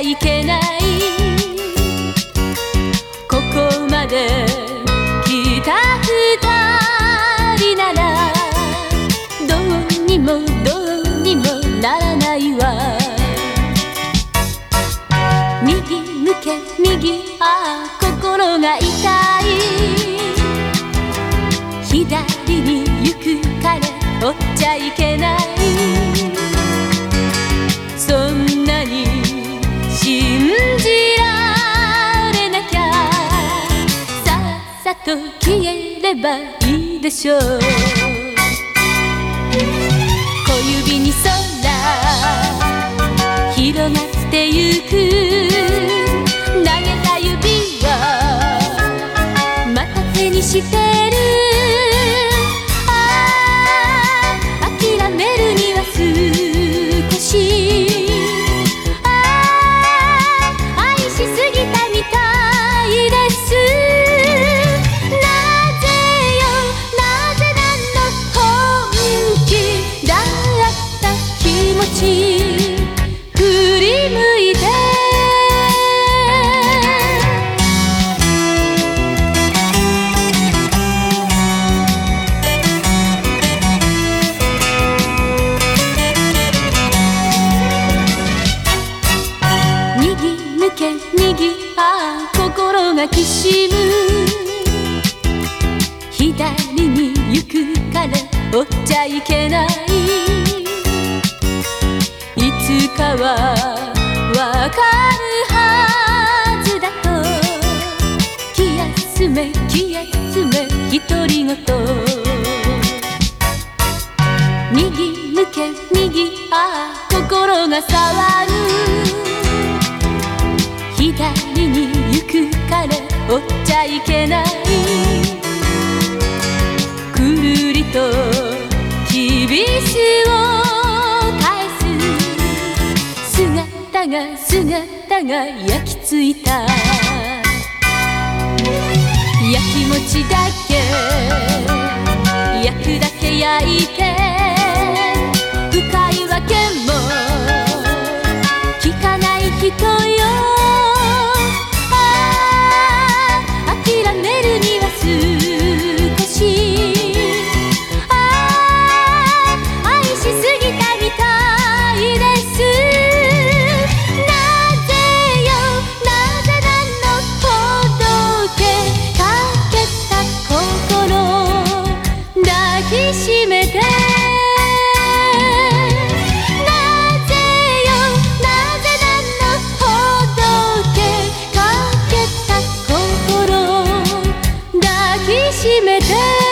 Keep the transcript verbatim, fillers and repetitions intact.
いけない。ここまで来た二人ならどうにもどうにもならないわ。右向け右、ああ心が痛い。左に行く彼追っちゃいけない。そんなに信じられなきゃさっさと消えればいいでしょう。小指に空広がってゆく。投げた指はまた手にしてる。ああ諦めるには少し。ああ愛しすぎたみたいです。なぜよなぜなの本気だった気持ち振り向いて。右、ああ心がきしむ。左に行くから追っちゃいけない。いつかはわかるはずだと気休め気休め独り言。右向け右、ああ心が騒ぐ。左に行くから追っちゃいけない。くるりときびすを返す。姿が姿が焼きついた。焼きもちだけ焼くだけ焼いて。深いわけも聞かない人よ。抱きしめて。なぜよなぜなのほどけかけた心抱きしめて。